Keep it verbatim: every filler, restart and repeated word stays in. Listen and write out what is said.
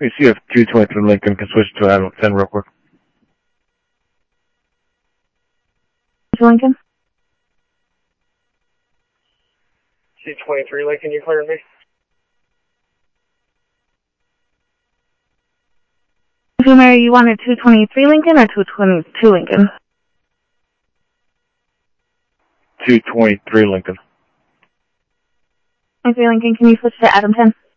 Let me see if two twenty-three Lincoln can switch to Adam ten real quick. Lincoln? two twenty-three Lincoln, you cleared me? Mary, you wanted two twenty-three Lincoln or two twenty-two Lincoln? two twenty-three Lincoln. twenty-three Lincoln, can you switch to Adam ten?